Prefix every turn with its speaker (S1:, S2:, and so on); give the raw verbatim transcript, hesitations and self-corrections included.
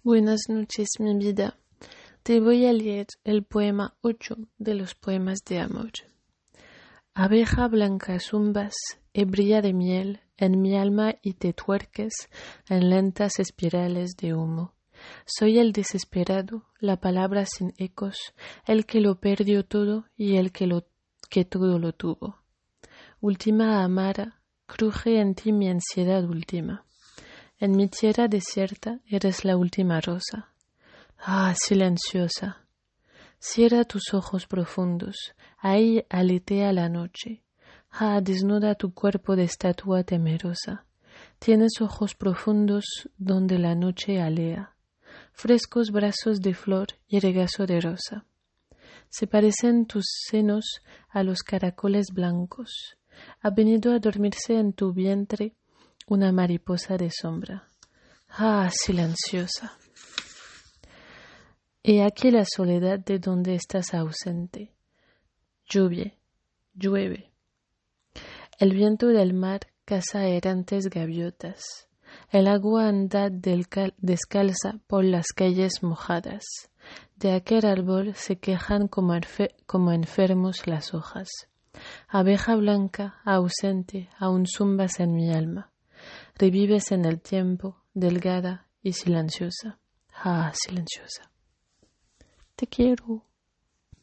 S1: Buenas noches, mi vida. Te voy a leer el poema ocho de los poemas de amor. Abeja blanca zumbas, ebria de miel, en mi alma y te tuerques en lentas espirales de humo. Soy el desesperado, la palabra sin ecos, el que lo perdió todo y el que, lo, que todo lo tuvo. Última amara, cruje en ti mi ansiedad última. En mi tierra desierta eres la última rosa. Ah, silenciosa. Cierra tus ojos profundos, ahí aletea la noche. Ah, desnuda tu cuerpo de estatua temerosa. Tienes ojos profundos donde la noche alea. Frescos brazos de flor y regazo de rosa. Se parecen tus senos a los caracoles blancos. Ha venido a dormirse en tu vientre una mariposa de sombra. Ah, silenciosa. He aquí la soledad de donde estás ausente. Lluvia, llueve. El viento del mar caza errantes gaviotas. El agua anda descalza por las calles mojadas. De aquel árbol se quejan como, enfer como enfermos las hojas. Abeja blanca, ausente, aún zumbas en mi alma. Revives en el tiempo, delgada y silenciosa. Ah, silenciosa. Te quiero.